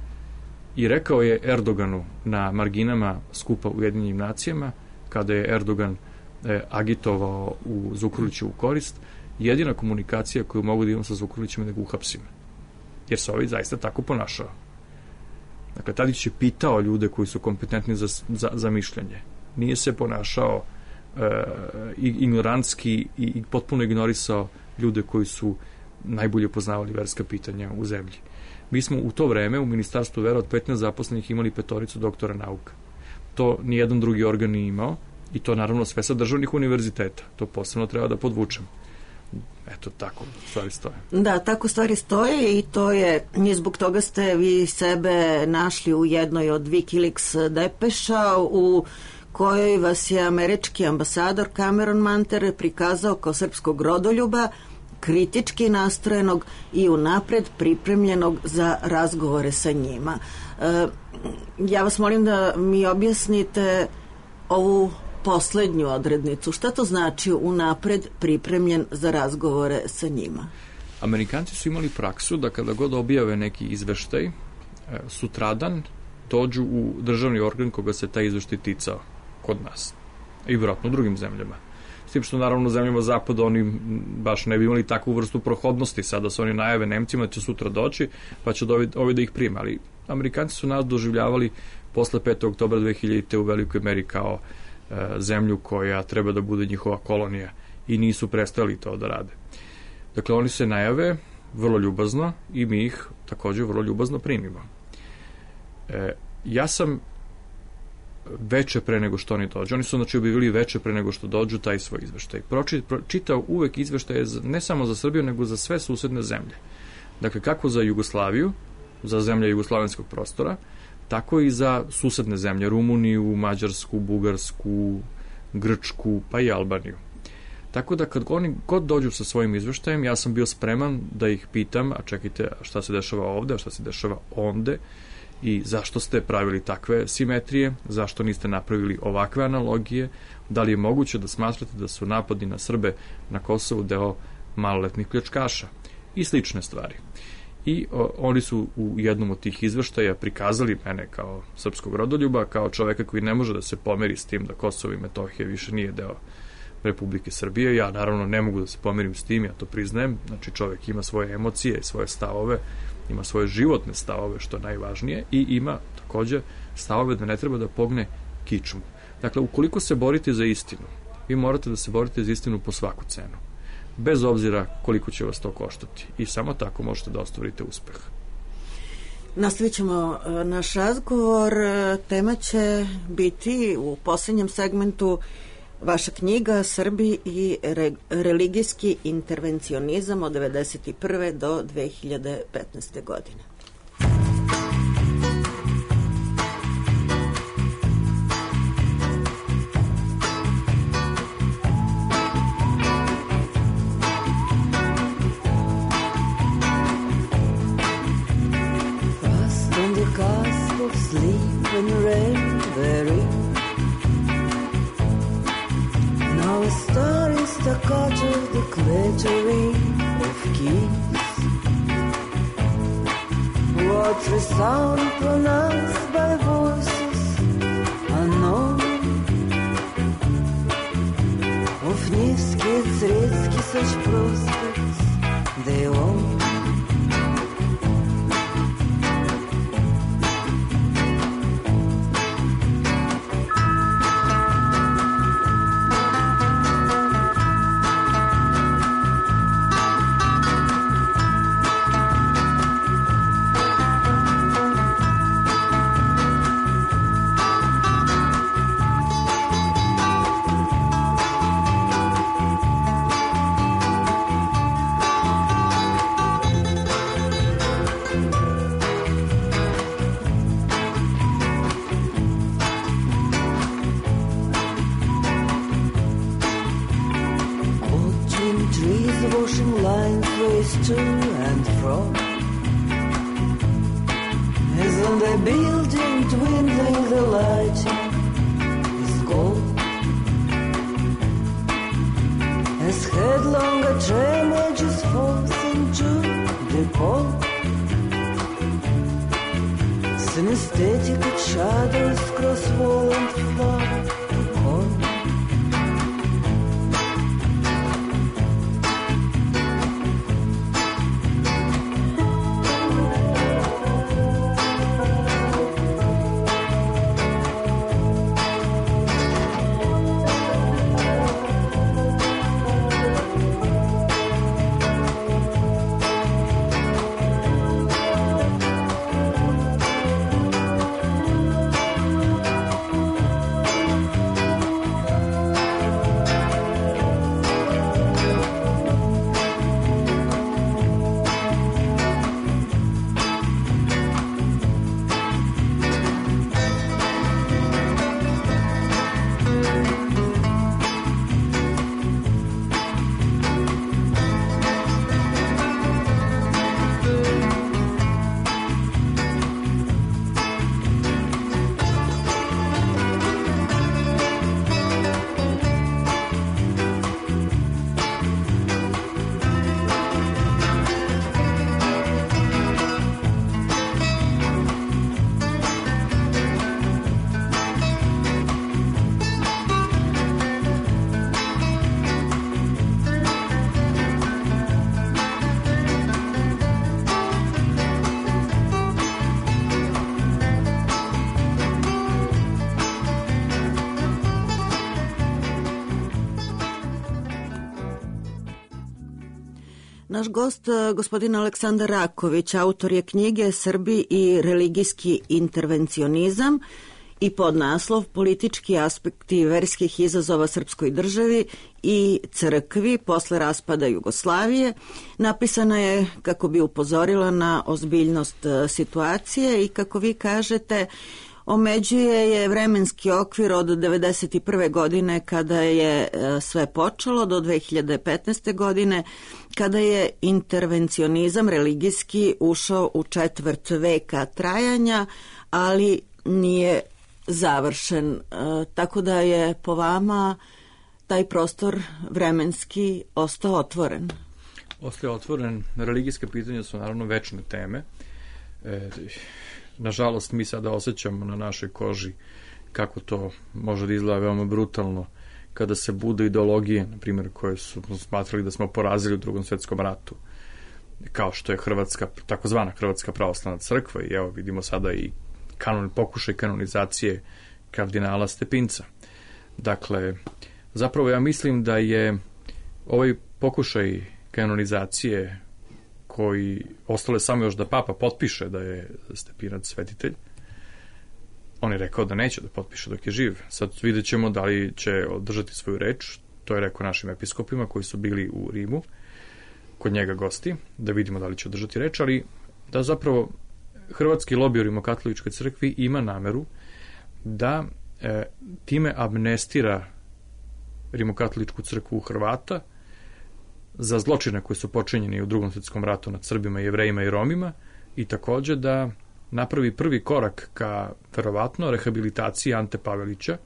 i rekao je Erdoganu na marginama skupa u Ujedinjenim nacijama, kada je Erdogan e, agitovao u Zukorlićevu korist, jedina komunikacija koju mogu da imam sa Zukorlićem je da ga uhapsim. Jer se ovaj zaista tako ponašao. Dakle, Tadić je pitao ljude koji su kompetentni za, za, za mišljenje. Nije se ponašao e, ignorantski i, i potpuno ignorisao ljude koji su najbolje poznavali verska pitanja u zemlji. Mi smo u to vreme u Ministarstvu vera od petnaest zaposlenih imali petoricu doktora nauka. To nijedan drugi organ nije imao i to naravno sve sa državnih univerziteta. To posebno treba da podvučem. Eto, tako stvari stoje. Da, tako stvari stoje i to je, i zbog toga ste vi sebe našli u jednoj od Wikileaks depeša u kojoj vas je američki ambasador Cameron Manter prikazao kao srpskog rodoljuba, kritički nastrojenog i unapred pripremljenog za razgovore sa njima. E, ja vas molim da mi objasnite ovu poslednju odrednicu. Šta to znači unapred pripremljen za razgovore sa njima? Amerikanci su imali praksu da kada god objave neki izveštaj, sutradan dođu u državni organ koga se taj izveštaj ticao kod nas i vjerojatno u drugim zemljama. S tim što naravno zemljama zapada oni baš ne bi imali takvu vrstu prohodnosti. Sada su oni najave Nemcima da će sutra doći, pa će ovi, ovi da ih prime. Ali Amerikanci su nas doživljavali posle petog oktobra dve hiljadite u velikoj meri kao e, zemlju koja treba da bude njihova kolonija i nisu prestali to da rade. Dakle, oni se najave vrlo ljubazno i mi ih također vrlo ljubazno primimo. E, ja sam veče pre nego što oni dođu. Oni su znači objavili veče pre nego što dođu taj svoj izveštaj. Čitao uvek izveštaje ne samo za Srbiju, nego za sve susedne zemlje. Dakle, kako za Jugoslaviju, za zemlje jugoslavenskog prostora, tako i za susedne zemlje, Rumuniju, Mađarsku, Bugarsku, Grčku, pa i Albaniju. Tako da kad oni god dođu sa svojim izveštajem, ja sam bio spreman da ih pitam, a čekajte, šta se dešava ovde, a šta se dešava onde, i zašto ste pravili takve simetrije, zašto niste napravili ovakve analogije, da li je moguće da smatrate da su napadi na Srbe na Kosovu deo maloletnih pljačkaša i slične stvari. I o, oni su u jednom od tih izveštaja prikazali mene kao srpskog rodoljuba, kao čoveka koji ne može da se pomeri s tim da Kosovo i Metohija više nije deo Republike Srbije. Ja naravno ne mogu da se pomerim s tim, ja to priznajem. Znači čovek ima svoje emocije, svoje stavove, ima svoje životne stavove, što je najvažnije, i ima također stavove da ne treba da pogne kičmu. Dakle, ukoliko se borite za istinu, vi morate da se borite za istinu po svaku cenu, bez obzira koliko će vas to koštati. I samo tako možete da ostvarite uspeh. Nastavit ćemo naš razgovor. Tema će biti u posljednjem segmentu vaša knjiga Srbi i re, religijski intervencionizam od devedeset prve do dve hiljade petnaeste. godine. Fast on the cusp of sleep and rain, very now a star is staccato, the clattering of keys. What resound pronounced by voices unknown. Of низкие средки such prospects they own. Naš gost, gospodin Aleksandar Raković, autor je knjige Srbi i religijski intervencionizam i podnaslov Politički aspekti verskih izazova srpskoj državi i crkvi posle raspada Jugoslavije. Napisana je kako bi upozorila na ozbiljnost situacije i, kako vi kažete, omeđuje je vremenski okvir od devedeset prve godine kada je sve počelo do dve hiljade petnaeste godine kada je intervencionizam religijski ušao u četvrt veka trajanja, ali nije završen. E, tako da je po vama taj prostor vremenski ostao otvoren. Ostao otvoren. Religijske pitanja su naravno večne teme. E, nažalost, mi sada osjećamo na našoj koži kako to može da izgleda veoma brutalno kada se bude ideologije, na primjer, koje su smatrali da smo porazili u Drugom svjetskom ratu, kao što je Hrvatska, takozvana Hrvatska pravoslavna crkva, i evo vidimo sada i kanon, pokušaj kanonizacije kardinala Stepinca. Dakle, zapravo ja mislim da je ovaj pokušaj kanonizacije, koji ostalo je samo još da papa potpiše da je Stepinac svetitelj, on je rekao da neće da potpiše dok je živ. Sad vidjet ćemo da li će održati svoju reč, to je rekao našim episkopima koji su bili u Rimu, kod njega gosti, da vidimo da li će održati reč, ali da zapravo hrvatski lobi u Rimokatoličkoj crkvi ima nameru da e, time amnestira Rimokatoličku crkvu Hrvata za zločine koji su počinjeni u Drugom svjetskom ratu nad Srbima, Jevrejima i Romima, i takođe da napravi prvi korak ka, verovatno, rehabilitaciji Ante Pavelića,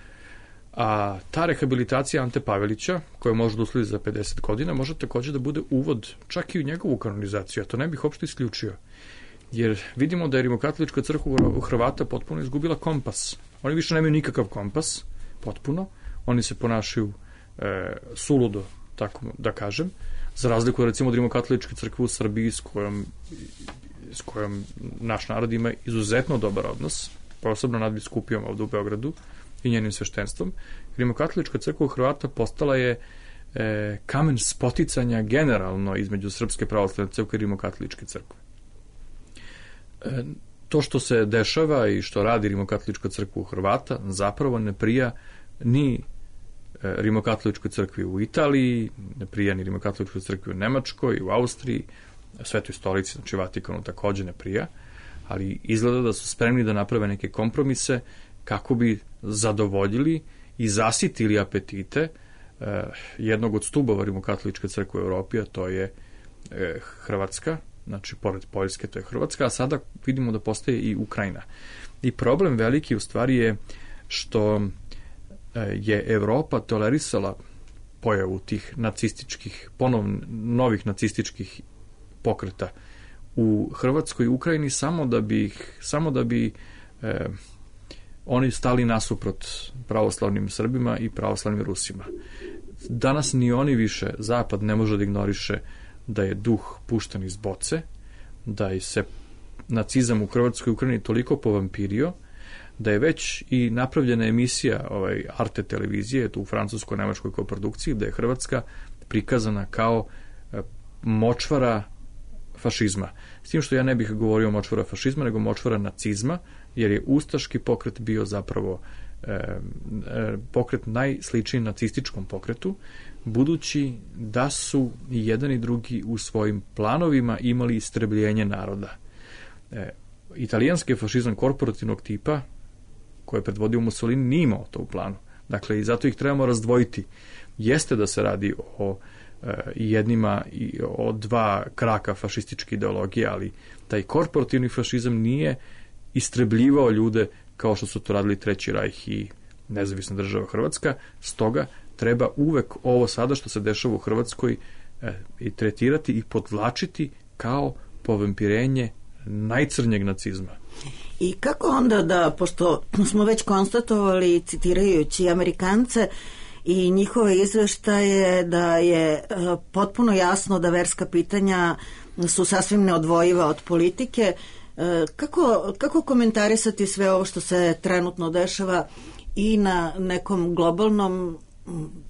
a ta rehabilitacija Ante Pavelića, koja može da usledi za pedeset godina, može takođe da bude uvod čak i u njegovu kanonizaciju, a to ne bih uopšte isključio. Jer vidimo da je Rimokatolička crkva u Hrvata potpuno izgubila kompas. Oni više nemaju nikakav kompas, potpuno. Oni se ponašaju e, suludo, tako da kažem, za razliku, recimo, od Rimokatoličke crkve u Srbiji, s kojom, s kojom naš narod ima izuzetno dobar odnos, posebno nad biskupijom ovde u Beogradu i njenim sveštenstvom. Rimokatolička crkva u Hrvata postala je e, kamen spoticanja generalno između Srpske pravoslavne crkve i Rimokatoličke crkve. E, to što se dešava i što radi Rimokatolička crkva u Hrvata zapravo ne prija ni Rimokatoličkoj crkvi u Italiji, ne prija ni Rimokatoličkoj crkvi u Nemačkoj, u Austriji, Svetoj stolici, znači Vatikanu takođe ne prija, ali izgleda da su spremni da naprave neke kompromise kako bi zadovoljili i zasitili apetite eh, jednog od stubova Rimokatoličke crkve u Evropi, a to je eh, Hrvatska, znači pored Poljske to je Hrvatska, a sada vidimo da postaje i Ukrajina. I problem veliki u stvari je što je Evropa tolerisala pojavu tih nacističkih, ponovno novih nacističkih pokreta u Hrvatskoj i Ukrajini samo da bi, samo da bi eh, oni stali nasuprot pravoslavnim Srbima i pravoslavnim Rusima. Danas ni oni više, Zapad ne može da ignoriše da je duh pušten iz boce, da je se nacizam u Hrvatskoj i Ukrajini toliko povampirio, da je već i napravljena emisija ovaj, Arte televizije, tu u francusko-nemačkoj koprodukciji, da je Hrvatska prikazana kao e, močvara fašizma. S tim što ja ne bih govorio močvara fašizma, nego močvara nacizma, jer je ustaški pokret bio zapravo e, e, pokret najsličniji nacističkom pokretu, budući da su i jedan i drugi u svojim planovima imali istrebljenje naroda. E, italijanski fašizam korporativnog tipa, koje je predvodio Mussolini, nije imao to u planu. Dakle, i zato ih trebamo razdvojiti. Jeste da se radi o e, jednima i o dva kraka fašističke ideologije, ali taj korporativni fašizam nije istrebljivao ljude kao što su to radili Treći rajh i nezavisna država Hrvatska. Stoga treba uvek ovo sada što se dešava u Hrvatskoj e, i tretirati i podvlačiti kao povampirenje najcrnjeg nacizma. I kako onda da, pošto smo već konstatovali, citirajući Amerikance i njihove izveštaje, da je e, potpuno jasno da verska pitanja su sasvim neodvojiva od politike, e, kako, kako komentarisati sve ovo što se trenutno dešava i na nekom globalnom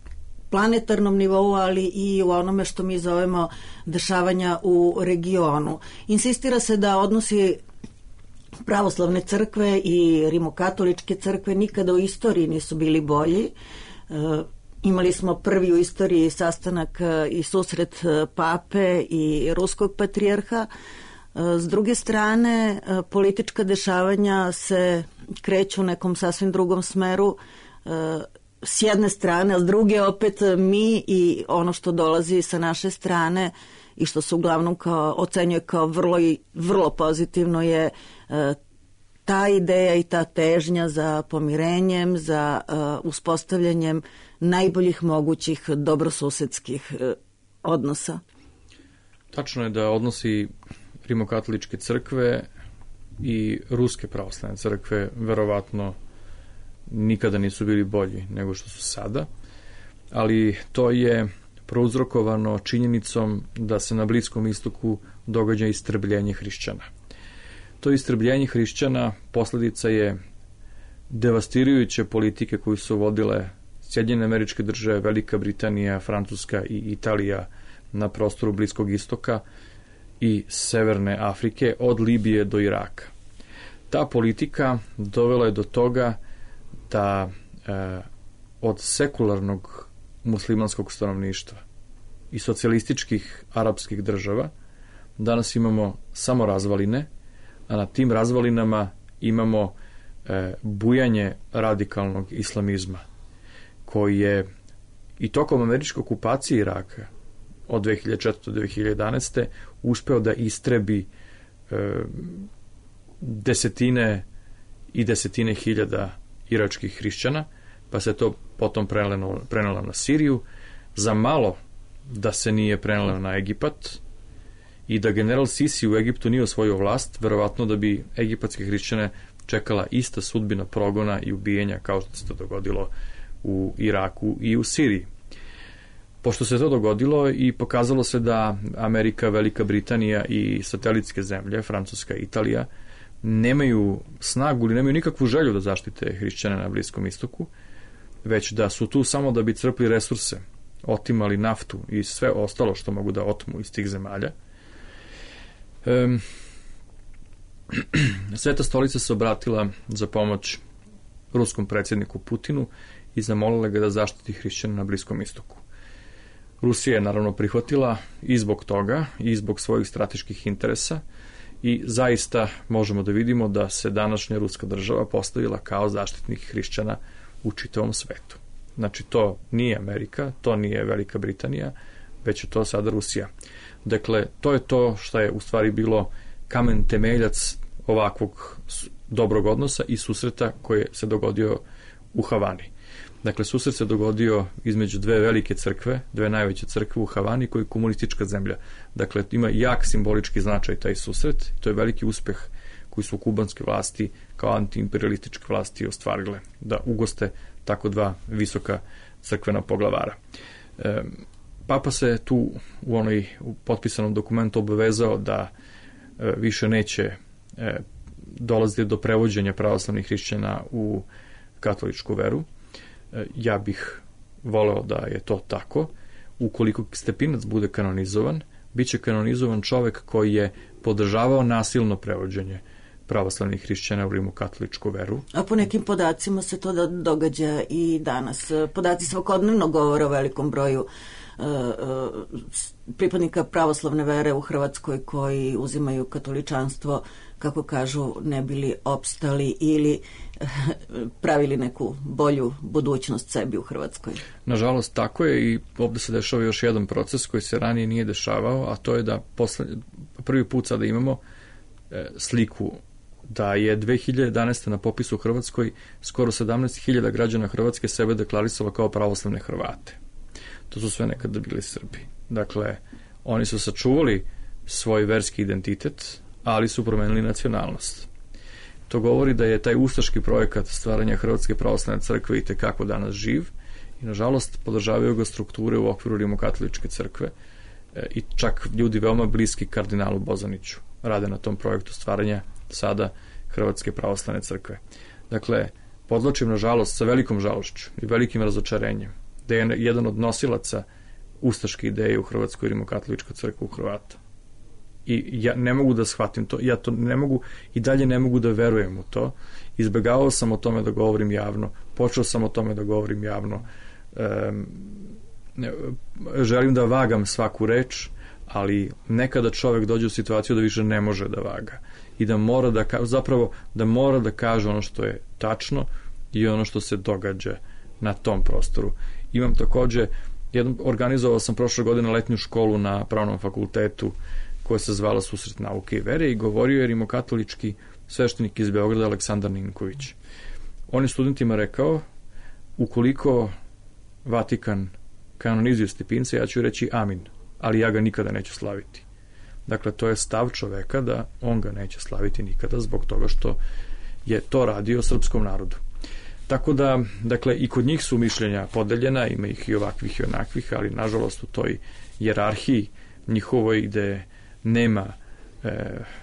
planetarnom nivou, ali i u onome što mi zovemo dešavanja u regionu. Insistira se da odnosi pravoslavne crkve i rimokatoličke crkve nikada u istoriji nisu bili bolji. E, imali smo prvi u istoriji sastanak i susret pape i ruskog patrijarha. S druge strane, politička dešavanja se kreću u nekom sasvim drugom smeru. S jedne strane, a s druge opet mi i ono što dolazi sa naše strane i što se uglavnom kao, ocenjuje kao vrlo, i, vrlo pozitivno je ta ideja i ta težnja za pomirenjem, za uspostavljanjem najboljih mogućih dobrosusedskih odnosa. Tačno je da odnosi rimokatoličke crkve i ruske pravoslavne crkve verovatno nikada nisu bili bolji nego što su sada, ali to je prouzrokovano činjenicom da se na Bliskom istoku događa istrbljenje hrišćana. To istrbljenje hrišćana posljedica je devastirajuće politike koju su vodile Sjedinjene Američke Države, Velika Britanija, Francuska i Italija na prostoru Bliskog istoka i Severne Afrike od Libije do Iraka. Ta politika dovela je do toga da e, od sekularnog muslimanskog stanovništva i socijalističkih arapskih država danas imamo samo razvaline, a na tim razvalinama imamo e, bujanje radikalnog islamizma koji je i tokom američke okupacije Iraka od dve hiljade četvrte do dve hiljade jedanaeste uspeo da istrebi e, desetine i desetine hiljada iračkih hrišćana, pa se to potom prenelo, prenelo na Siriju, za malo da se nije prenelo na Egipat i da general Sisi u Egiptu nije osvojio vlast, verovatno da bi egipatske hrišćane čekala ista sudbina progona i ubijenja kao što se to dogodilo u Iraku i u Siriji. Pošto se to dogodilo i pokazalo se da Amerika, Velika Britanija i satelitske zemlje, Francuska i Italija, nemaju snagu ili nemaju nikakvu želju da zaštite hrišćane na Bliskom istoku, već da su tu samo da bi crpli resurse, otimali naftu i sve ostalo što mogu da otmu iz tih zemalja. Um, Sveta stolica se obratila za pomoć ruskom predsjedniku Putinu i zamolila ga da zaštiti hrišćane na Bliskom istoku. Rusija je naravno prihvatila i zbog toga i zbog svojih strateških interesa i zaista možemo da vidimo da se današnja ruska država postavila kao zaštitnik hrišćana u čitavom svetu. Znači to nije Amerika, to nije Velika Britanija, već je to sada Rusija. Dakle, to je to što je u stvari bilo kamen temeljac ovakvog dobrog odnosa i susreta koji se dogodio u Havani. Dakle, susret se dogodio između dve velike crkve, dve najveće crkve u Havani, koji je komunistička zemlja. Dakle, ima jak simbolički značaj taj susret. To je veliki uspeh koji su kubanske vlasti kao antiimperialističke vlasti ostvarile da ugoste tako dva visoka crkvena poglavara. E, Papa se tu u onoj u potpisanom dokumentu obavezao da e, više neće e, dolaziti do prevođenja pravoslavnih hrišćana u katoličku veru. Ja bih voleo da je to tako. Ukoliko Stepinac bude kanonizovan, bit će kanonizovan čovek koji je podržavao nasilno prevođenje pravoslavnih hrišćana u rimokatoličku veru. A po nekim podacima se to događa i danas. Podaci svakodnevno govore o velikom broju uh, uh, pripadnika pravoslavne vere u Hrvatskoj koji uzimaju katoličanstvo, kako kažu, ne bili opstali ili pravili neku bolju budućnost sebi u Hrvatskoj. Nažalost, tako je i ovdje se dešava još jedan proces koji se ranije nije dešavao, a to je da posle, prvi put sada imamo e, sliku da je dve hiljade jedanaeste. na popisu u Hrvatskoj skoro sedamnaest hiljada građana Hrvatske sebe deklarisalo kao pravoslavne Hrvate. To su sve nekada bili Srbi. Dakle, oni su sačuvali svoj verski identitet, ali su promenili nacionalnost. To govori da je taj ustaški projekat stvaranja Hrvatske pravoslavne crkve i tekako danas živ i nažalost podržavaju ga strukture u okviru rimokatoličke crkve e, i čak ljudi veoma bliski kardinalu Bozaniću rade na tom projektu stvaranja sada Hrvatske pravoslavne crkve. Dakle, podlačim nažalost sa velikom žalošću i velikim razočarenjem da je jedan od nosilaca ustaške ideje u Hrvatskoj Rimokatolička crkva u Hrvata. I ja ne mogu da shvatim to, ja to ne mogu i dalje ne mogu da verujem u to. Izbegavao sam o tome da govorim javno, počeo sam o tome da govorim javno, um, želim da vagam svaku reč, ali nekada čovek dođe u situaciju da više ne može da vaga i da mora da ka, zapravo da mora da kaže ono što je tačno i ono što se događa na tom prostoru. Imam takođe, jedan, organizovao sam prošle godine letnju školu na Pravnom fakultetu koja se zvala Susret nauke i vere i govorio je rimokatolički sveštenik iz Beograda Aleksandar Ninković. On je studentima rekao, ukoliko Vatikan kanonizuje Stepinca, ja ću reći amin, ali ja ga nikada neću slaviti. Dakle, to je stav čoveka da on ga neće slaviti nikada zbog toga što je to radio srpskom narodu. Tako da, dakle, i kod njih su mišljenja podeljena, ima ih i ovakvih i onakvih, ali nažalost u toj jerarhiji njihovoj gde nema e,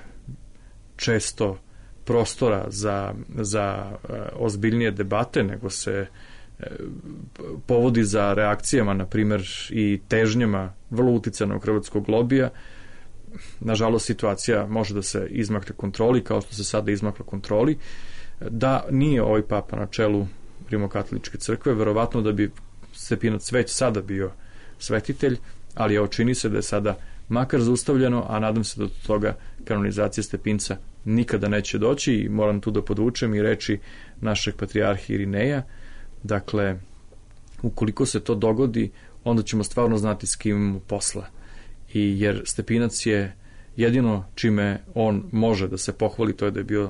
često prostora za, za e, ozbiljnije debate, nego se e, povodi za reakcijama, na primer, i težnjama vrlo uticanog hrvatskog lobija. Nažalost, situacija može da se izmakne kontroli, kao što se sada izmakla kontroli. Da nije ovaj papa na čelu Rimokatoličke crkve, verovatno da bi Stepinac već sada bio svetitelj, ali evo, čini se da je sada makar zaustavljeno, a nadam se da do toga kanonizacije Stepinca nikada neće doći i moram tu da podvučem i reči našeg patrijarha Irineja. Dakle, ukoliko se to dogodi, onda ćemo stvarno znati s kim imamo posla. I jer Stepinac je jedino čime on može da se pohvali, to je da je bio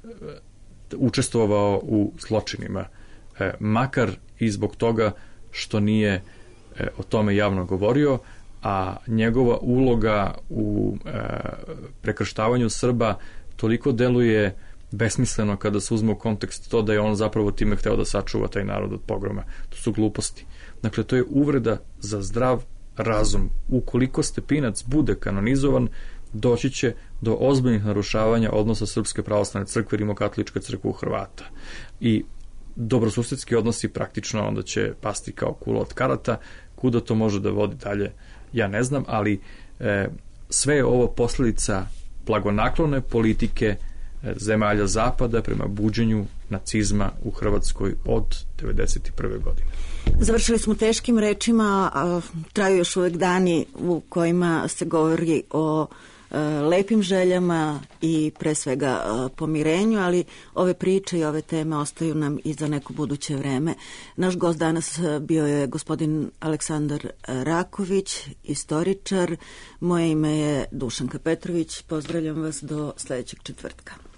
učestvovao u zločinima, e, makar i zbog toga što nije e, o tome javno govorio, a njegova uloga u e, prekrštavanju Srba toliko deluje besmisleno kada se uzme u kontekst to da je on zapravo time hteo da sačuva taj narod od pogroma. To su gluposti. Dakle, to je uvreda za zdrav razum. Ukoliko Stepinac bude kanonizovan, doći će do ozbiljnih narušavanja odnosa Srpske pravoslavne crkve i Rimokatoličke crkve u Hrvata. I dobrosusedski odnosi praktično onda će pasti kao kula od karata. Kuda to može da vodi dalje, ja ne znam, ali e, sve je ovo posledica blagonaklone politike e, zemalja Zapada prema buđenju nacizma u Hrvatskoj od devedeset prve godine. Završili smo teškim rečima, a traju još uvek dani u kojima se govori o e, lepim željama i pre svega e, pomirenju, ali ove priče i ove teme ostaju nam i za neko buduće vreme. Naš gost danas bio je gospodin Aleksandar Raković, istoričar. Moje ime je Dušanka Petrović. Pozdravljam vas do sledećeg četvrtka.